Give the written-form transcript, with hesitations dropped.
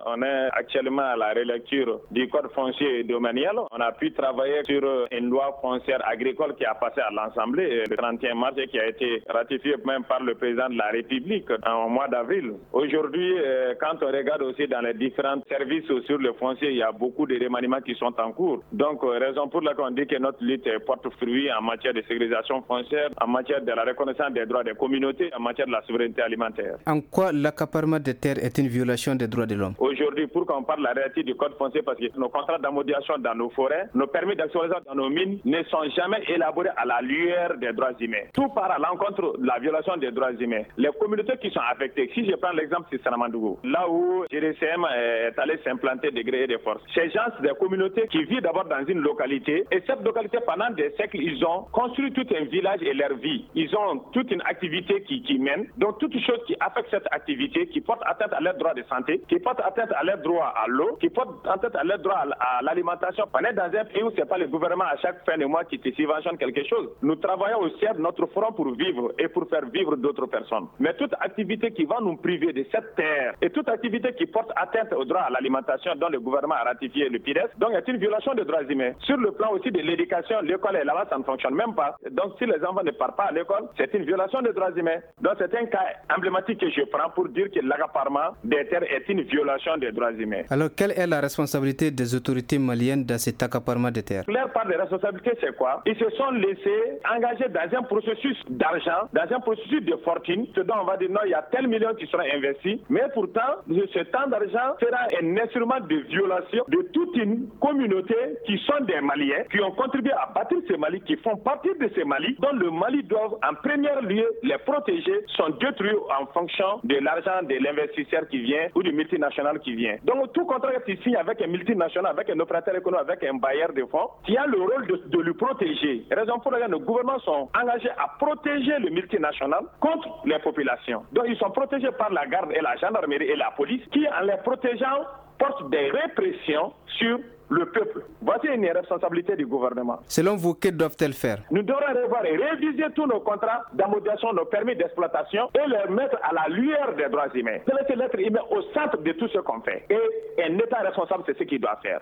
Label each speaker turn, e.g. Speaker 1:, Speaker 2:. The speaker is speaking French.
Speaker 1: On est actuellement à la relecture du code foncier et domanial. On a pu travailler sur une loi foncière agricole qui a passé à l'Assemblée le 31 mars et qui a été ratifiée même par le président de la République en mois d'avril. Aujourd'hui, quand on regarde aussi dans les différents services sur le foncier, il y a beaucoup de remaniements qui sont en cours. Donc, raison pour laquelle on dit que notre lutte porte fruit en matière de sécurisation foncière, en matière de la reconnaissance des droits des communautés, en matière de la souveraineté alimentaire.
Speaker 2: En quoi l'accaparement des terres est une violation des droits de l'homme?
Speaker 1: Aujourd'hui, pour qu'on parle de la réalité du code foncier, parce que nos contrats d'amodiation dans nos forêts, nos permis d'exploitation dans nos mines ne sont jamais élaborés à la lueur des droits humains. Tout part à l'encontre de la violation des droits humains. Les communautés qui sont affectées, si je prends l'exemple de Sanamandougou, là où GDCM est allé s'implanter de gré et de force, ces gens, c'est des communautés qui vivent d'abord dans une localité, et cette localité, pendant des siècles, ils ont construit tout un village et leur vie. Ils ont toute une activité qui mène. Donc, toute chose qui affecte cette activité, qui porte atteinte à leurs droits de santé, qui porte atteinte à leurs droits à l'eau, qui porte atteinte à leurs droits à l'alimentation. On est dans un pays où c'est pas le gouvernement à chaque fin de mois qui te subventionne quelque chose. Nous travaillons au ciel de notre front pour vivre et pour faire vivre d'autres personnes. Mais toute activité qui va nous priver de cette terre et toute activité qui porte atteinte aux droits à l'alimentation dont le gouvernement a ratifié le PIDES, donc c'est une violation des droits humains. Sur le plan aussi de l'éducation, l'école est là-bas, ça ne fonctionne même pas. Donc si les enfants ne partent pas à l'école, c'est une violation des droits humains. Donc c'est un cas emblématique que je prends pour dire que l'accaparement des terres est une violation des droits humains.
Speaker 2: Alors quelle est la responsabilité des autorités maliennes dans cet accaparement des terres?
Speaker 1: Leur part de responsabilité, c'est quoi? Ils se sont laissés engager dans un processus d'argent, dans un processus de fortune, ce dont on va dire non, il y a tel million qui seront investis, mais pourtant, ce temps d'argent sera un instrument de violation de toute une communauté qui sont des Maliens, qui ont contribué à bâtir ce Mali, qui font partie de ce Mali, dont le Mali doit en premier lieu les protéger, sont détruits en fonction de l'argent de l'investisseur qui vient ou du multinational qui vient. Donc tout contrat qui signe avec un multinational, avec un opérateur économique, avec un bailleur de fonds, qui a le rôle de lui protéger. Raison pour laquelle nos gouvernements sont engagés à protéger le multinational contre les populations. Donc ils sont protégés par la garde et la gendarmerie et la police qui, en les protégeant, portent des répressions sur le peuple. Voici une responsabilité du gouvernement.
Speaker 2: Selon vous, que doivent-elles faire?
Speaker 1: Nous devrons revoir et réviser tous nos contrats d'amodiation, nos permis d'exploitation et les mettre à la lueur des droits humains. Laisser l'être humain au centre de tout ce qu'on fait. Et un État responsable, c'est ce qu'il doit faire.